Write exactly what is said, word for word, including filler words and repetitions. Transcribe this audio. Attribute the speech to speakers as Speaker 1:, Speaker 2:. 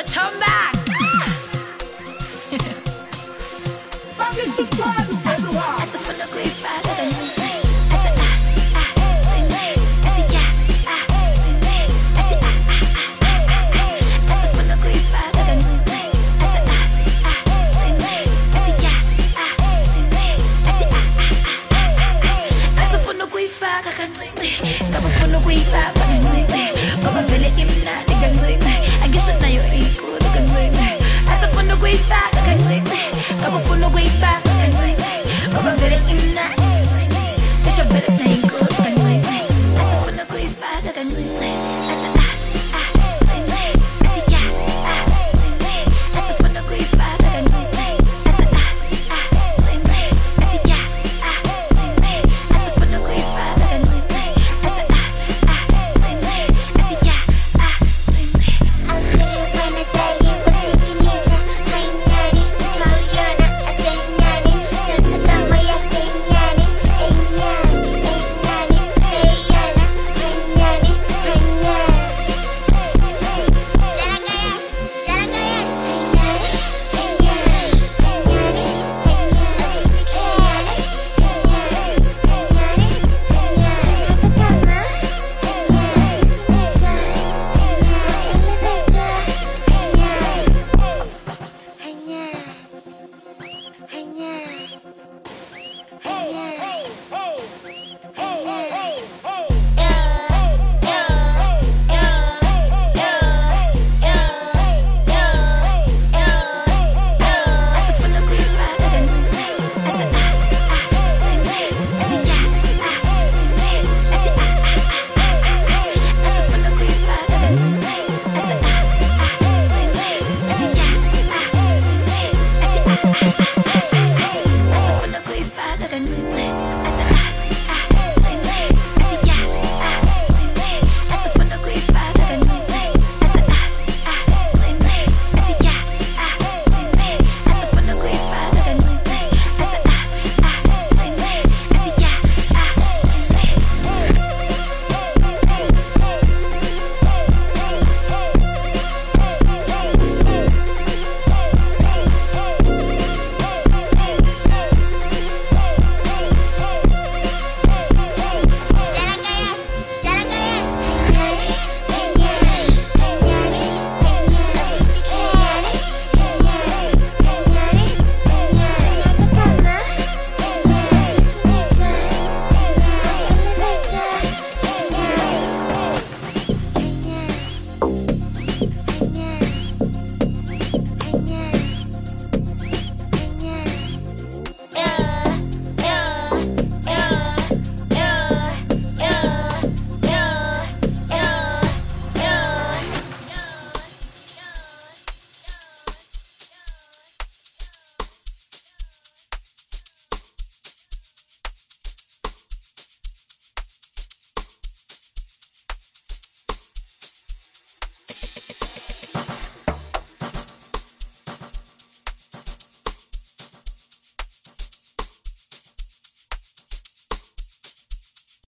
Speaker 1: Chumba. Essa foi na guifada. Essa ah ah, essa ya ah, essa ah ah ah, essa foi na guifada. Essa ah ah, essa ya ah, essa ah ah, essa foi na guifada. Kaba foi na guifada. Kaba vele imna digang. I guess na yo iko digang. Essa foi na guifada. Kaba foi na guifada. Kaba vele imna. It's your better name.